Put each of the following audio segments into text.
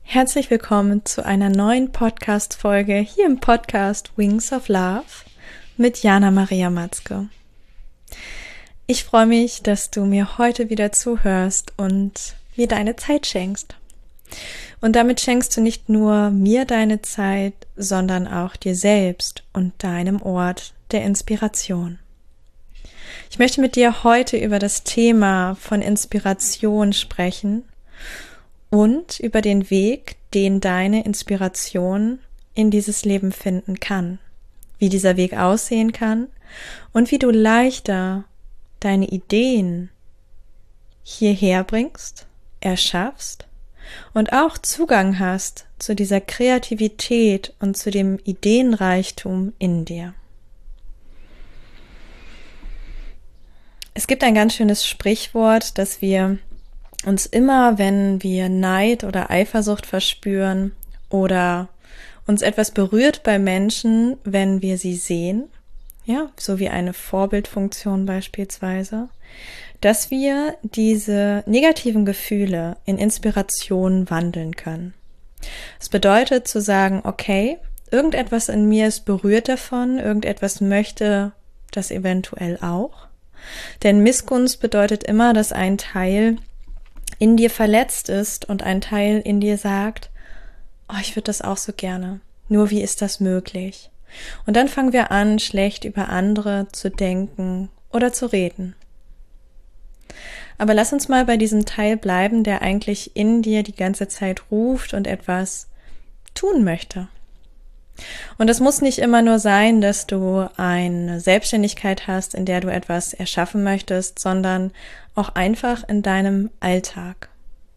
Herzlich willkommen zu einer neuen Podcast-Folge hier im Podcast Wings of Love mit Jana Maria Matzke. Ich freue mich, dass du mir heute wieder zuhörst und mir deine Zeit schenkst. Und damit schenkst du nicht nur mir deine Zeit, sondern auch dir selbst und deinem Ort der Inspiration. Ich möchte mit dir heute über das Thema von Inspiration sprechen und über den Weg, den deine Inspiration in dieses Leben finden kann, wie dieser Weg aussehen kann und wie du leichter deine Ideen hierher bringst, erschaffst und auch Zugang hast zu dieser Kreativität und zu dem Ideenreichtum in dir. Es gibt ein ganz schönes Sprichwort, dass wir uns immer, wenn wir Neid oder Eifersucht verspüren oder uns etwas berührt bei Menschen, wenn wir sie sehen, ja, so wie eine Vorbildfunktion beispielsweise, dass wir diese negativen Gefühle in Inspiration wandeln können. Es bedeutet zu sagen, okay, irgendetwas in mir ist berührt davon, irgendetwas möchte das eventuell auch. Denn Missgunst bedeutet immer, dass ein Teil in dir verletzt ist und ein Teil in dir sagt, oh, ich würde das auch so gerne. Nur wie ist das möglich? Und dann fangen wir an, schlecht über andere zu denken oder zu reden. Aber lass uns mal bei diesem Teil bleiben, der eigentlich in dir die ganze Zeit ruft und etwas tun möchte. Und es muss nicht immer nur sein, dass du eine Selbstständigkeit hast, in der du etwas erschaffen möchtest, sondern auch einfach in deinem Alltag.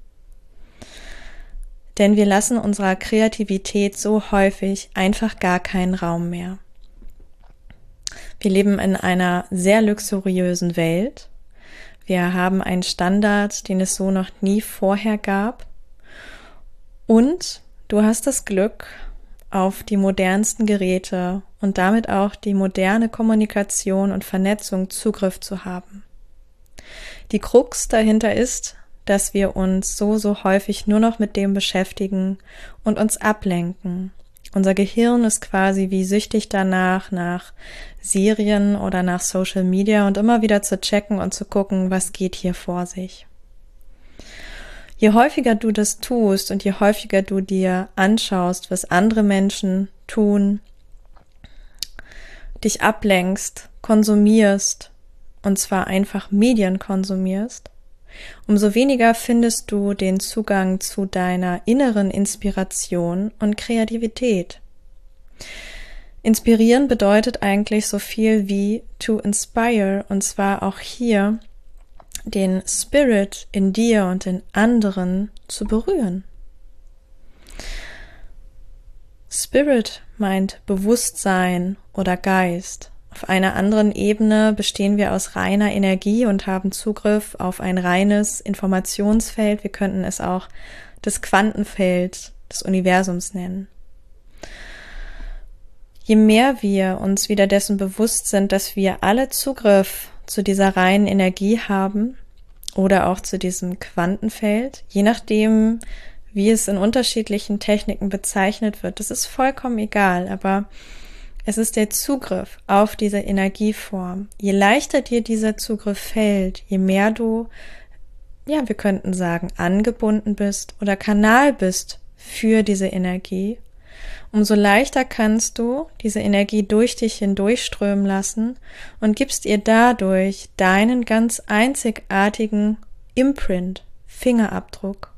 Denn wir lassen unserer Kreativität so häufig einfach gar keinen Raum mehr. Wir leben in einer sehr luxuriösen Welt. Wir haben einen Standard, den es so noch nie vorher gab. Und du hast das Glück, auf die modernsten Geräte und damit auch die moderne Kommunikation und Vernetzung Zugriff zu haben. Die Krux dahinter ist, dass wir uns so häufig nur noch mit dem beschäftigen und uns ablenken. Unser Gehirn ist quasi wie süchtig danach, nach Serien oder nach Social Media und immer wieder zu checken und zu gucken, was geht hier vor sich. Je häufiger du das tust und je häufiger du dir anschaust, was andere Menschen tun, dich ablenkst, konsumierst, und zwar einfach Medien konsumierst, umso weniger findest du den Zugang zu deiner inneren Inspiration und Kreativität. Inspirieren bedeutet eigentlich so viel wie to inspire, und zwar auch hier den Spirit in dir und in anderen zu berühren. Spirit meint Bewusstsein oder Geist. Auf einer anderen Ebene bestehen wir aus reiner Energie und haben Zugriff auf ein reines Informationsfeld. Wir könnten es auch das Quantenfeld des Universums nennen. Je mehr wir uns wieder dessen bewusst sind, dass wir alle Zugriff zu dieser reinen Energie haben oder auch zu diesem Quantenfeld, je nachdem, wie es in unterschiedlichen Techniken bezeichnet wird, das ist vollkommen egal, aber es ist der Zugriff auf diese Energieform. Je leichter dir dieser Zugriff fällt, je mehr du, ja, wir könnten sagen, angebunden bist oder Kanal bist für diese Energie, umso leichter kannst du diese Energie durch dich hindurchströmen lassen und gibst ihr dadurch deinen ganz einzigartigen Imprint, Fingerabdruck.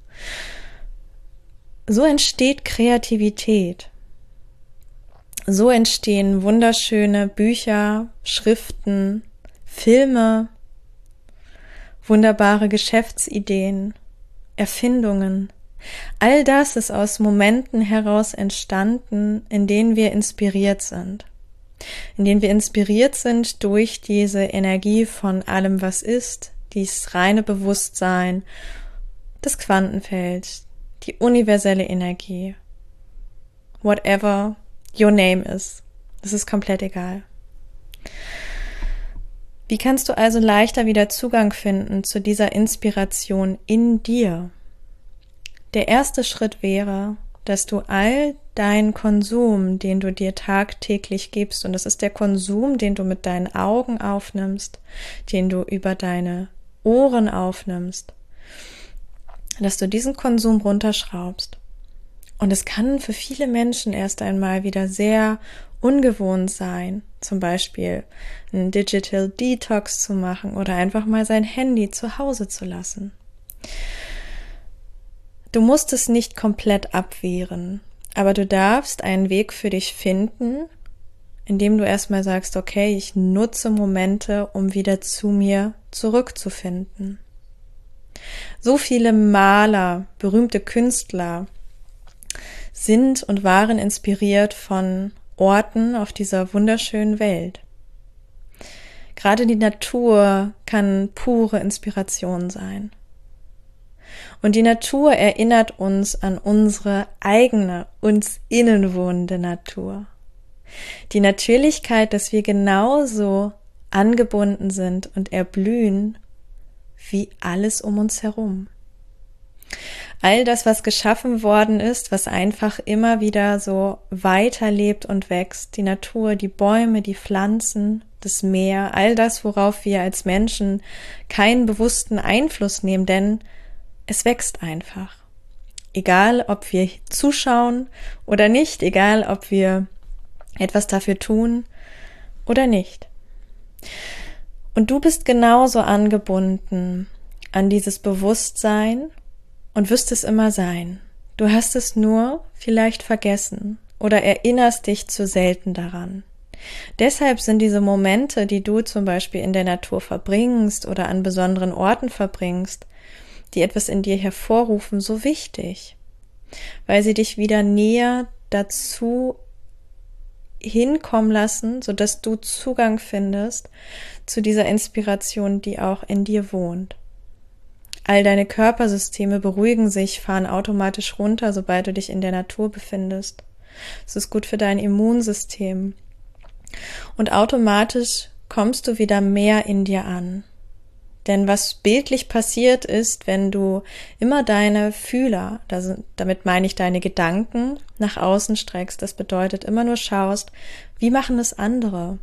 So entsteht Kreativität. So entstehen wunderschöne Bücher, Schriften, Filme, wunderbare Geschäftsideen, Erfindungen. All das ist aus Momenten heraus entstanden, in denen wir inspiriert sind. In denen wir inspiriert sind durch diese Energie von allem, was ist, dieses reine Bewusstsein, das Quantenfeld, die universelle Energie. Whatever your name is. Das ist komplett egal. Wie kannst du also leichter wieder Zugang finden zu dieser Inspiration in dir? Der erste Schritt wäre, dass du all deinen Konsum, den du dir tagtäglich gibst, und das ist der Konsum, den du mit deinen Augen aufnimmst, den du über deine Ohren aufnimmst, dass du diesen Konsum runterschraubst. Und es kann für viele Menschen erst einmal wieder sehr ungewohnt sein, zum Beispiel einen Digital Detox zu machen oder einfach mal sein Handy zu Hause zu lassen. Du musst es nicht komplett abwehren, aber du darfst einen Weg für dich finden, indem du erstmal sagst, okay, ich nutze Momente, um wieder zu mir zurückzufinden. So viele Maler, berühmte Künstler sind und waren inspiriert von Orten auf dieser wunderschönen Welt. Gerade die Natur kann pure Inspiration sein. Und die Natur erinnert uns an unsere eigene, uns innen wohnende Natur. Die Natürlichkeit, dass wir genauso angebunden sind und erblühen wie alles um uns herum. All das, was geschaffen worden ist, was einfach immer wieder so weiterlebt und wächst, die Natur, die Bäume, die Pflanzen, das Meer, all das, worauf wir als Menschen keinen bewussten Einfluss nehmen, denn es wächst einfach. Egal, ob wir zuschauen oder nicht, egal, ob wir etwas dafür tun oder nicht. Und du bist genauso angebunden an dieses Bewusstsein und wirst es immer sein. Du hast es nur vielleicht vergessen oder erinnerst dich zu selten daran. Deshalb sind diese Momente, die du zum Beispiel in der Natur verbringst oder an besonderen Orten verbringst, die etwas in dir hervorrufen, so wichtig, weil sie dich wieder näher dazu hinkommen lassen, sodass du Zugang findest zu dieser Inspiration, die auch in dir wohnt. All deine Körpersysteme beruhigen sich, fahren automatisch runter, sobald du dich in der Natur befindest. Es ist gut für dein Immunsystem. Und automatisch kommst du wieder mehr in dir an. Denn was bildlich passiert ist, wenn du immer deine Fühler, damit meine ich deine Gedanken, nach außen streckst, das bedeutet immer nur schaust, wie machen es andere?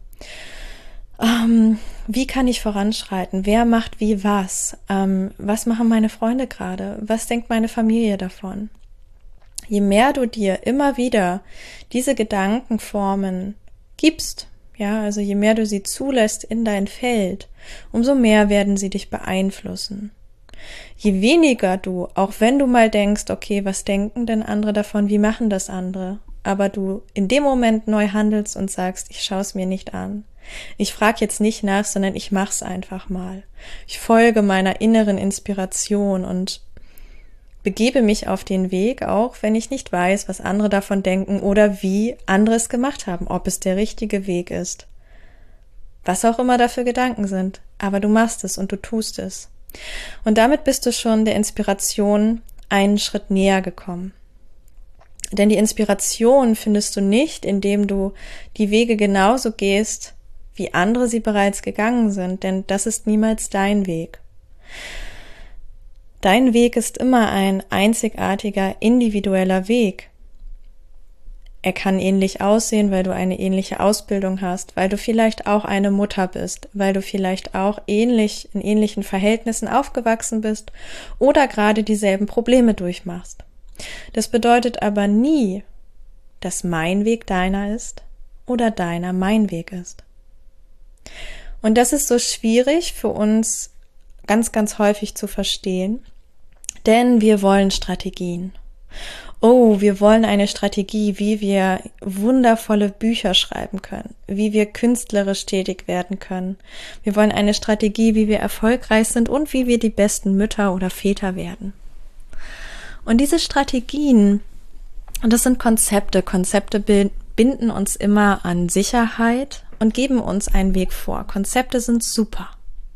Wie kann ich voranschreiten? Wer macht wie was? Was machen meine Freunde gerade? Was denkt meine Familie davon? Je mehr du dir immer wieder diese Gedankenformen gibst, ja, also je mehr du sie zulässt in dein Feld, umso mehr werden sie dich beeinflussen. Je weniger du, auch wenn du mal denkst, okay, was denken denn andere davon, wie machen das andere, aber du in dem Moment neu handelst und sagst, ich schaue es mir nicht an. Ich frage jetzt nicht nach, sondern ich mach's einfach mal. Ich folge meiner inneren Inspiration und begebe mich auf den Weg, auch wenn ich nicht weiß, was andere davon denken oder wie andere es gemacht haben, ob es der richtige Weg ist. Was auch immer da für Gedanken sind, aber du machst es und du tust es. Und damit bist du schon der Inspiration einen Schritt näher gekommen. Denn die Inspiration findest du nicht, indem du die Wege genauso gehst, wie andere sie bereits gegangen sind, denn das ist niemals dein Weg. Dein Weg ist immer ein einzigartiger, individueller Weg. Er kann ähnlich aussehen, weil du eine ähnliche Ausbildung hast, weil du vielleicht auch eine Mutter bist, weil du vielleicht auch in ähnlichen Verhältnissen aufgewachsen bist oder gerade dieselben Probleme durchmachst. Das bedeutet aber nie, dass mein Weg deiner ist oder deiner mein Weg ist. Und das ist so schwierig für uns ganz, ganz häufig zu verstehen, denn wir wollen Strategien. Oh, wir wollen eine Strategie, wie wir wundervolle Bücher schreiben können, wie wir künstlerisch tätig werden können. Wir wollen eine Strategie, wie wir erfolgreich sind und wie wir die besten Mütter oder Väter werden. Und diese Strategien, und das sind Konzepte, binden uns immer an Sicherheit und geben uns einen Weg vor. Konzepte sind super.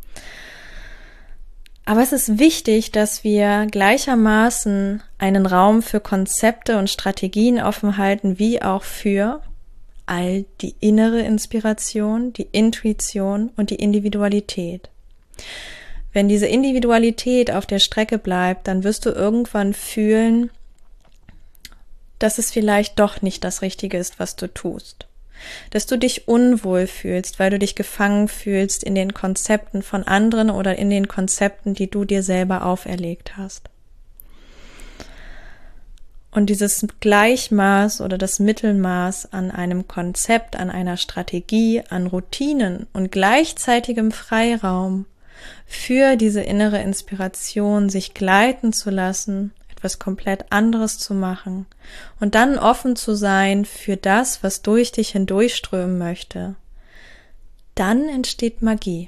Aber es ist wichtig, dass wir gleichermaßen einen Raum für Konzepte und Strategien offen halten, wie auch für all die innere Inspiration, die Intuition und die Individualität. Wenn diese Individualität auf der Strecke bleibt, dann wirst du irgendwann fühlen, dass es vielleicht doch nicht das Richtige ist, was du tust. Dass du dich unwohl fühlst, weil du dich gefangen fühlst in den Konzepten von anderen oder in den Konzepten, die du dir selber auferlegt hast. Und dieses Gleichmaß oder das Mittelmaß an einem Konzept, an einer Strategie, an Routinen und gleichzeitigem Freiraum für diese innere Inspiration, sich gleiten zu lassen, etwas komplett anderes zu machen und dann offen zu sein für das, was durch dich hindurchströmen möchte, dann entsteht Magie.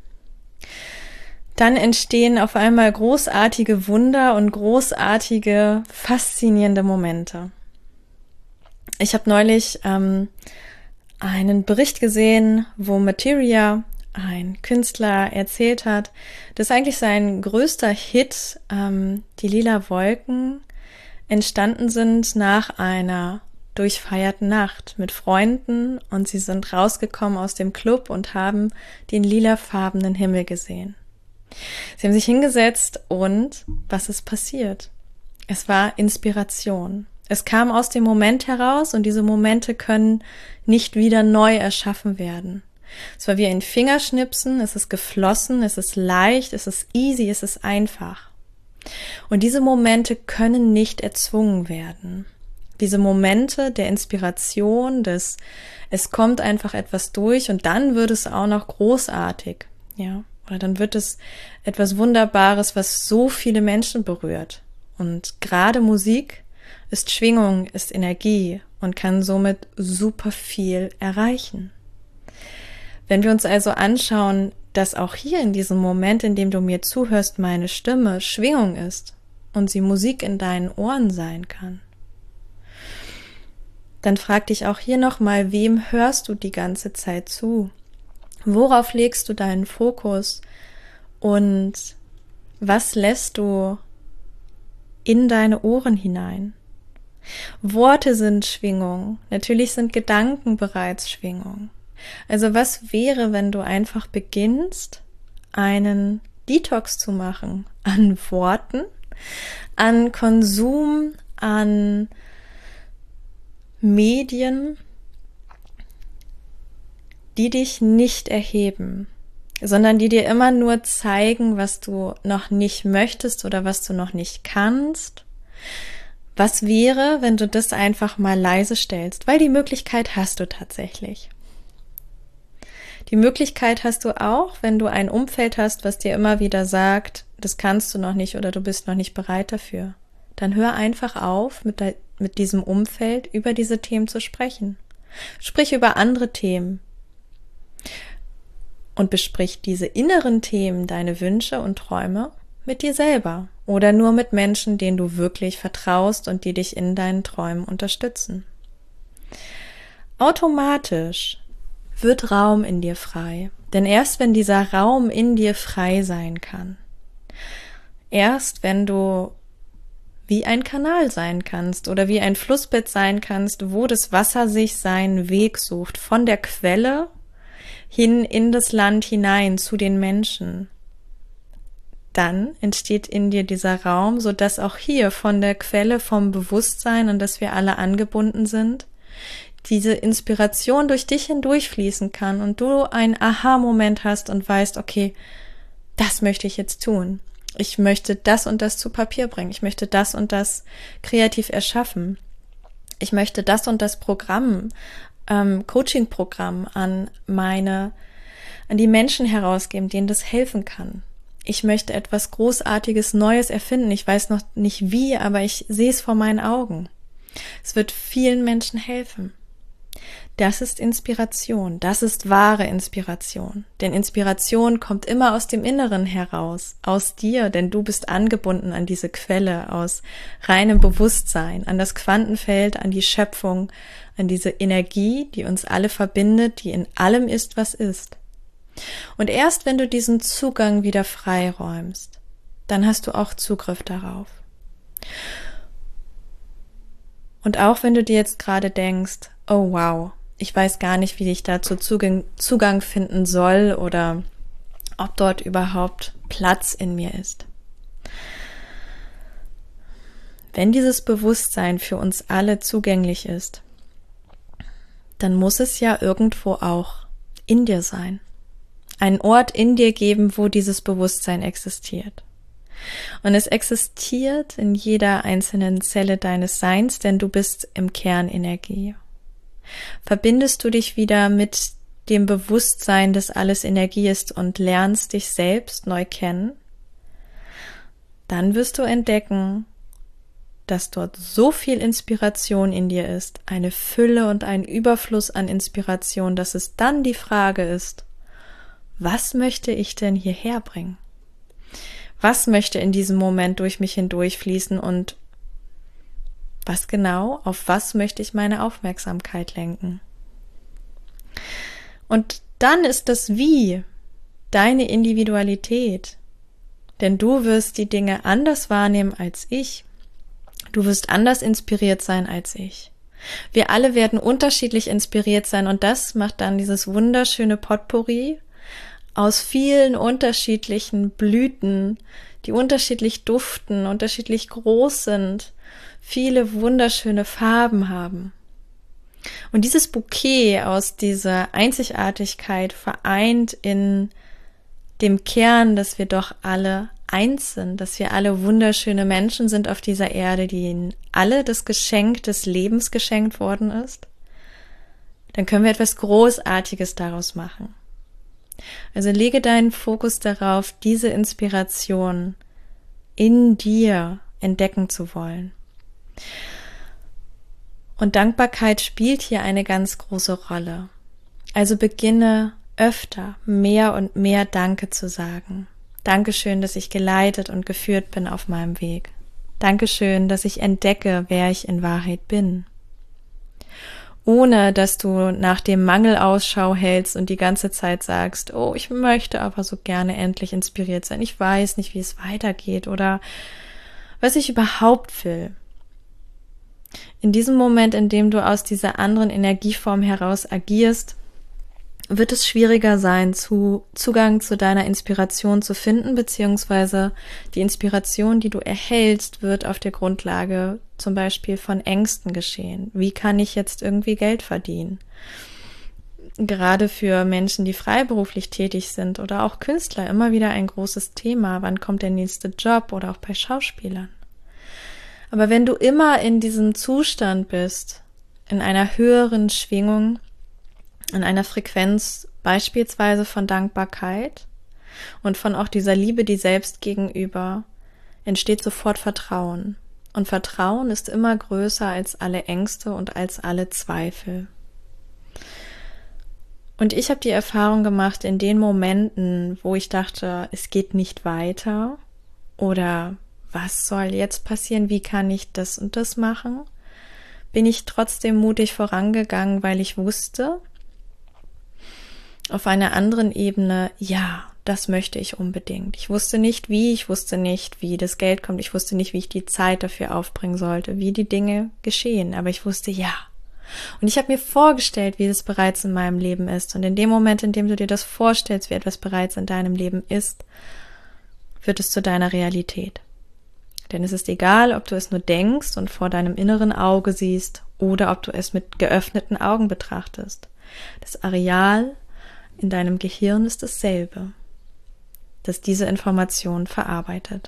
Dann entstehen auf einmal großartige Wunder und großartige, faszinierende Momente. Ich habe neulich einen Bericht gesehen, wo Materia, ein Künstler, erzählt hat, dass eigentlich sein größter Hit, die Lila Wolken, entstanden sind nach einer durchfeierten Nacht mit Freunden und sie sind rausgekommen aus dem Club und haben den lilafarbenen Himmel gesehen. Sie haben sich hingesetzt und was ist passiert? Es war Inspiration. Es kam aus dem Moment heraus und diese Momente können nicht wieder neu erschaffen werden. Es war wie ein Fingerschnipsen, es ist geflossen, es ist leicht, es ist easy, es ist einfach. Und diese Momente können nicht erzwungen werden. Diese Momente der Inspiration, es kommt einfach etwas durch und dann wird es auch noch großartig, ja. Oder dann wird es etwas Wunderbares, was so viele Menschen berührt. Und gerade Musik ist Schwingung, ist Energie und kann somit super viel erreichen. Wenn wir uns also anschauen, dass auch hier in diesem Moment, in dem du mir zuhörst, meine Stimme Schwingung ist und sie Musik in deinen Ohren sein kann, dann frag dich auch hier nochmal, wem hörst du die ganze Zeit zu? Worauf legst du deinen Fokus und was lässt du in deine Ohren hinein? Worte sind Schwingung, natürlich sind Gedanken bereits Schwingung. Also was wäre, wenn du einfach beginnst, einen Detox zu machen an Worten, an Konsum, an Medien, die dich nicht erheben, sondern die dir immer nur zeigen, was du noch nicht möchtest oder was du noch nicht kannst. Was wäre, wenn du das einfach mal leise stellst? Weil die Möglichkeit hast du tatsächlich. Die Möglichkeit hast du auch, wenn du ein Umfeld hast, was dir immer wieder sagt, das kannst du noch nicht oder du bist noch nicht bereit dafür. Dann hör einfach auf, mit diesem Umfeld über diese Themen zu sprechen. Sprich über andere Themen. Und besprich diese inneren Themen, deine Wünsche und Träume mit dir selber oder nur mit Menschen, denen du wirklich vertraust und die dich in deinen Träumen unterstützen. Automatisch wird Raum in dir frei, denn erst wenn dieser Raum in dir frei sein kann, erst wenn du wie ein Kanal sein kannst oder wie ein Flussbett sein kannst, wo das Wasser sich seinen Weg sucht, von der Quelle hin in das Land hinein zu den Menschen, dann entsteht in dir dieser Raum, sodass auch hier von der Quelle vom Bewusstsein, an das wir alle angebunden sind, diese Inspiration durch dich hindurchfließen kann und du einen Aha-Moment hast und weißt, okay, das möchte ich jetzt tun. Ich möchte das und das zu Papier bringen. Ich möchte das und das kreativ erschaffen. Ich möchte das und das Programm, Coaching-Programm an die Menschen herausgeben, denen das helfen kann. Ich möchte etwas Großartiges, Neues erfinden. Ich weiß noch nicht wie, aber ich sehe es vor meinen Augen. Es wird vielen Menschen helfen. Das ist Inspiration. Das ist wahre Inspiration. Denn Inspiration kommt immer aus dem Inneren heraus, aus dir, denn du bist angebunden an diese Quelle aus reinem Bewusstsein, an das Quantenfeld, an die Schöpfung, an diese Energie, die uns alle verbindet, die in allem ist, was ist. Und erst wenn du diesen Zugang wieder freiräumst, dann hast du auch Zugriff darauf. Und auch wenn du dir jetzt gerade denkst, oh wow, ich weiß gar nicht, wie ich dazu Zugang finden soll oder ob dort überhaupt Platz in mir ist. Wenn dieses Bewusstsein für uns alle zugänglich ist, dann muss es ja irgendwo auch in dir sein. Einen Ort in dir geben, wo dieses Bewusstsein existiert. Und es existiert in jeder einzelnen Zelle deines Seins, denn du bist im Kern Energie. Verbindest du dich wieder mit dem Bewusstsein, dass alles Energie ist und lernst dich selbst neu kennen, dann wirst du entdecken, dass dort so viel Inspiration in dir ist, eine Fülle und ein Überfluss an Inspiration, dass es dann die Frage ist, was möchte ich denn hierher bringen? Was möchte in diesem Moment durch mich hindurchfließen und was genau, auf was möchte ich meine Aufmerksamkeit lenken? Und dann ist das Wie deine Individualität, denn du wirst die Dinge anders wahrnehmen als ich. Du wirst anders inspiriert sein als ich. Wir alle werden unterschiedlich inspiriert sein und das macht dann dieses wunderschöne Potpourri aus vielen unterschiedlichen Blüten, die unterschiedlich duften, unterschiedlich groß sind, viele wunderschöne Farben haben. Und dieses Bouquet aus dieser Einzigartigkeit vereint in dem Kern, dass wir doch alle eins sind, dass wir alle wunderschöne Menschen sind auf dieser Erde, denen alle das Geschenk des Lebens geschenkt worden ist, dann können wir etwas Großartiges daraus machen. Also lege deinen Fokus darauf, diese Inspiration in dir entdecken zu wollen. Und Dankbarkeit spielt hier eine ganz große Rolle. Also beginne öfter mehr und mehr Danke zu sagen. Dankeschön, dass ich geleitet und geführt bin auf meinem Weg. Dankeschön, dass ich entdecke, wer ich in Wahrheit bin. Ohne, dass du nach dem Mangel Ausschau hältst und die ganze Zeit sagst, oh, ich möchte aber so gerne endlich inspiriert sein. Ich weiß nicht, wie es weitergeht oder was ich überhaupt will. In diesem Moment, in dem du aus dieser anderen Energieform heraus agierst, wird es schwieriger sein, Zugang zu deiner Inspiration zu finden, beziehungsweise die Inspiration, die du erhältst, wird auf der Grundlage zum Beispiel von Ängsten geschehen. Wie kann ich jetzt irgendwie Geld verdienen? Gerade für Menschen, die freiberuflich tätig sind oder auch Künstler, immer wieder ein großes Thema. Wann kommt der nächste Job oder auch bei Schauspielern? Aber wenn du immer in diesem Zustand bist, in einer höheren Schwingung, in einer Frequenz beispielsweise von Dankbarkeit und von auch dieser Liebe dir selbst gegenüber, entsteht sofort Vertrauen. Und Vertrauen ist immer größer als alle Ängste und als alle Zweifel. Und ich habe die Erfahrung gemacht, in den Momenten, wo ich dachte, es geht nicht weiter oder was soll jetzt passieren, wie kann ich das und das machen, bin ich trotzdem mutig vorangegangen, weil ich wusste, auf einer anderen Ebene, ja, das möchte ich unbedingt. Ich wusste nicht wie das Geld kommt, ich wusste nicht, wie ich die Zeit dafür aufbringen sollte, wie die Dinge geschehen, aber ich wusste ja. Und ich habe mir vorgestellt, wie es bereits in meinem Leben ist. Und in dem Moment, in dem du dir das vorstellst, wie etwas bereits in deinem Leben ist, wird es zu deiner Realität. Denn es ist egal, ob du es nur denkst und vor deinem inneren Auge siehst oder ob du es mit geöffneten Augen betrachtest. Das Areal in deinem Gehirn ist dasselbe, das diese Information verarbeitet.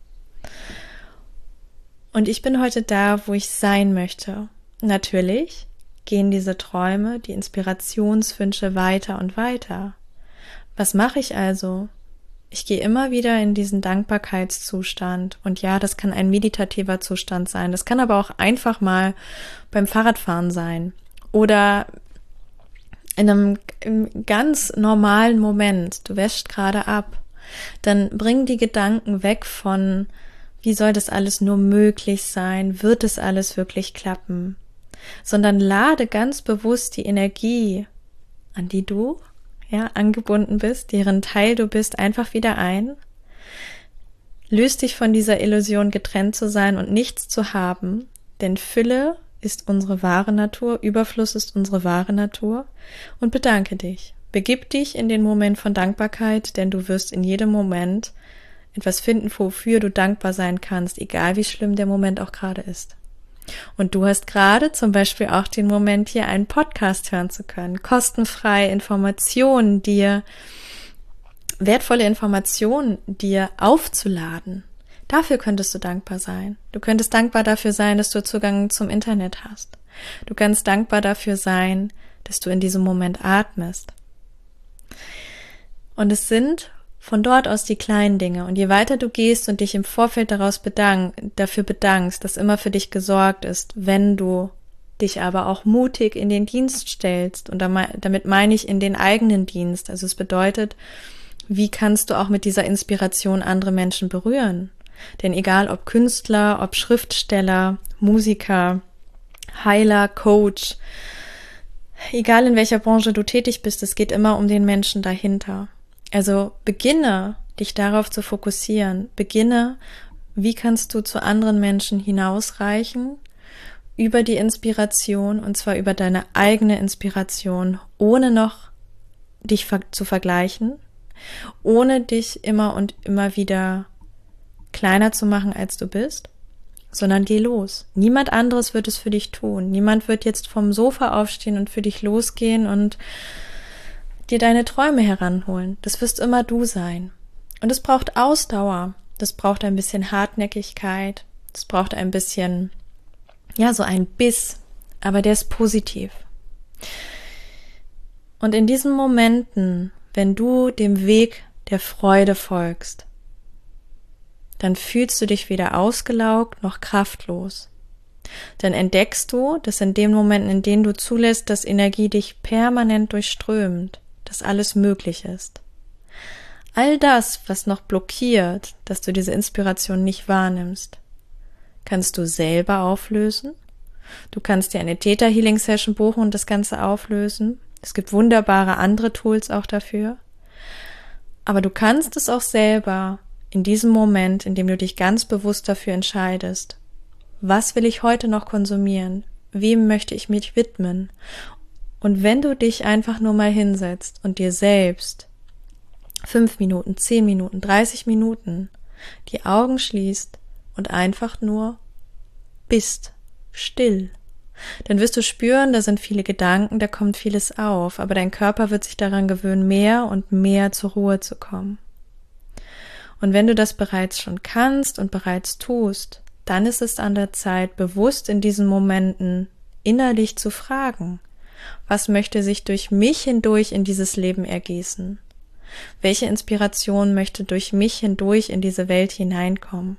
Und ich bin heute da, wo ich sein möchte. Natürlich gehen diese Träume, die Inspirationswünsche weiter und weiter. Was mache ich also? Ich gehe immer wieder in diesen Dankbarkeitszustand. Und ja, das kann ein meditativer Zustand sein. Das kann aber auch einfach mal beim Fahrradfahren sein. Oder in einem ganz normalen Moment. Du wäschst gerade ab. Dann bring die Gedanken weg von, wie soll das alles nur möglich sein? Wird es alles wirklich klappen? Sondern lade ganz bewusst die Energie, an die du angebunden bist, deren Teil du bist, einfach wieder ein. Löst dich von dieser Illusion, getrennt zu sein und nichts zu haben, denn Fülle ist unsere wahre Natur, Überfluss ist unsere wahre Natur, und bedanke dich. Begib dich in den Moment von Dankbarkeit, denn du wirst in jedem Moment etwas finden, wofür du dankbar sein kannst, egal wie schlimm der Moment auch gerade ist. Und du hast gerade zum Beispiel auch den Moment, hier einen Podcast hören zu können, kostenfrei Informationen dir, wertvolle Informationen dir aufzuladen. Dafür könntest du dankbar sein. Du könntest dankbar dafür sein, dass du Zugang zum Internet hast. Du kannst dankbar dafür sein, dass du in diesem Moment atmest. Und es sind von dort aus die kleinen Dinge. Und je weiter du gehst und dich im Vorfeld dafür bedankst, dass immer für dich gesorgt ist, wenn du dich aber auch mutig in den Dienst stellst. Und damit meine ich in den eigenen Dienst. Also es bedeutet, wie kannst du auch mit dieser Inspiration andere Menschen berühren? Denn egal ob Künstler, ob Schriftsteller, Musiker, Heiler, Coach, egal in welcher Branche du tätig bist, es geht immer um den Menschen dahinter. Also beginne dich darauf zu fokussieren. Beginne, wie kannst du zu anderen Menschen hinausreichen über die Inspiration, und zwar über deine eigene Inspiration, ohne noch dich zu vergleichen, ohne dich immer und immer wieder kleiner zu machen, als du bist, sondern geh los. Niemand anderes wird es für dich tun. Niemand wird jetzt vom Sofa aufstehen und für dich losgehen und dir deine Träume heranholen. Das wirst immer du sein. Und es braucht Ausdauer. Das braucht ein bisschen Hartnäckigkeit. Das braucht ein bisschen, so ein Biss. Aber der ist positiv. Und in diesen Momenten, wenn du dem Weg der Freude folgst, dann fühlst du dich weder ausgelaugt noch kraftlos. Dann entdeckst du, dass in den Momenten, in denen du zulässt, dass Energie dich permanent durchströmt, dass alles möglich ist. All das, was noch blockiert, dass du diese Inspiration nicht wahrnimmst, kannst du selber auflösen. Du kannst dir eine Theta Healing Session buchen und das Ganze auflösen. Es gibt wunderbare andere Tools auch dafür. Aber du kannst es auch selber in diesem Moment, in dem du dich ganz bewusst dafür entscheidest, was will ich heute noch konsumieren? Wem möchte ich mich widmen? Und wenn du dich einfach nur mal hinsetzt und dir selbst 5 Minuten, 10 Minuten, 30 Minuten die Augen schließt und einfach nur bist, still, dann wirst du spüren, da sind viele Gedanken, da kommt vieles auf, aber dein Körper wird sich daran gewöhnen, mehr und mehr zur Ruhe zu kommen. Und wenn du das bereits schon kannst und bereits tust, dann ist es an der Zeit, bewusst in diesen Momenten innerlich zu fragen, was möchte sich durch mich hindurch in dieses Leben ergießen? Welche Inspiration möchte durch mich hindurch in diese Welt hineinkommen?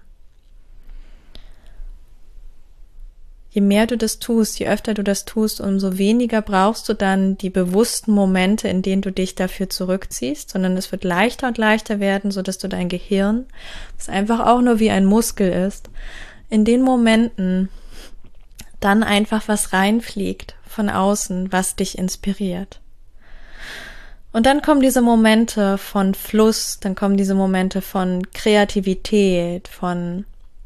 Je mehr du das tust, je öfter du das tust, umso weniger brauchst du dann die bewussten Momente, in denen du dich dafür zurückziehst, sondern es wird leichter und leichter werden, sodass du dein Gehirn, das einfach auch nur wie ein Muskel ist, in den Momenten dann einfach was reinfliegt von außen, was dich inspiriert. Und dann kommen diese Momente von Fluss, dann kommen diese Momente von Kreativität, von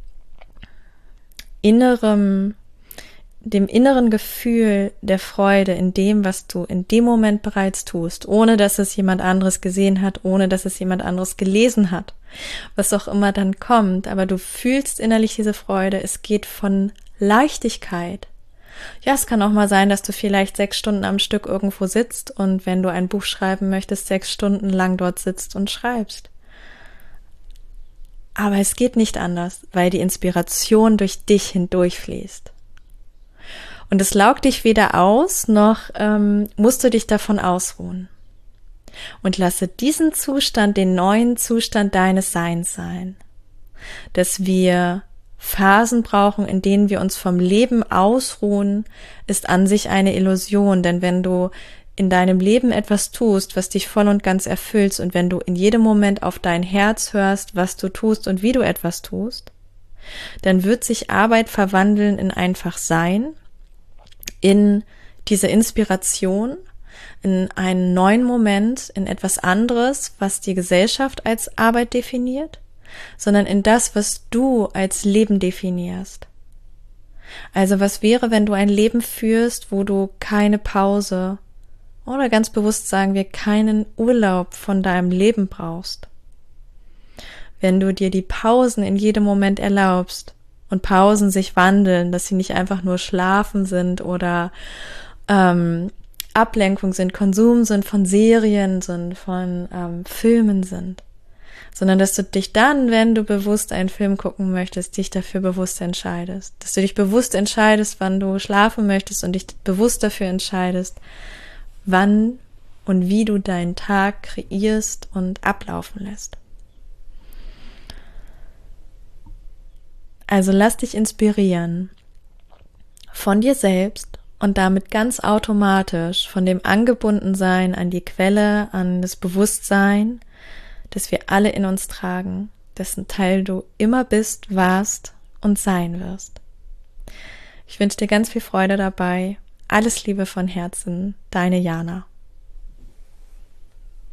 dem inneren Gefühl der Freude in dem, was du in dem Moment bereits tust, ohne dass es jemand anderes gesehen hat, ohne dass es jemand anderes gelesen hat, was auch immer dann kommt, aber du fühlst innerlich diese Freude, es geht von Leichtigkeit. Ja, es kann auch mal sein, dass du vielleicht 6 Stunden am Stück irgendwo sitzt und wenn du ein Buch schreiben möchtest, 6 Stunden lang dort sitzt und schreibst. Aber es geht nicht anders, weil die Inspiration durch dich hindurchfließt. Und es laugt dich weder aus, noch musst du dich davon ausruhen. Und lasse diesen Zustand den neuen Zustand deines Seins sein. Dass wir Phasen brauchen, in denen wir uns vom Leben ausruhen, ist an sich eine Illusion. Denn wenn du in deinem Leben etwas tust, was dich voll und ganz erfüllt, und wenn du in jedem Moment auf dein Herz hörst, was du tust und wie du etwas tust, dann wird sich Arbeit verwandeln in einfach Sein, in diese Inspiration, in einen neuen Moment, in etwas anderes, was die Gesellschaft als Arbeit definiert, sondern in das, was du als Leben definierst. Also was wäre, wenn du ein Leben führst, wo du keine Pause oder ganz bewusst sagen wir keinen Urlaub von deinem Leben brauchst? wenn du dir die Pausen in jedem Moment erlaubst und Pausen sich wandeln, dass sie nicht einfach nur Schlafen sind oder Ablenkung sind, Konsum sind von Serien sind, von Filmen sind, sondern dass du dich dann, wenn du bewusst einen Film gucken möchtest, dich dafür bewusst entscheidest. Dass du dich bewusst entscheidest, wann du schlafen möchtest und dich bewusst dafür entscheidest, wann und wie du deinen Tag kreierst und ablaufen lässt. Also lass dich inspirieren von dir selbst und damit ganz automatisch von dem Angebundensein an die Quelle, an das Bewusstsein, das wir alle in uns tragen, dessen Teil du immer bist, warst und sein wirst. Ich wünsche dir ganz viel Freude dabei. Alles Liebe von Herzen, deine Jana.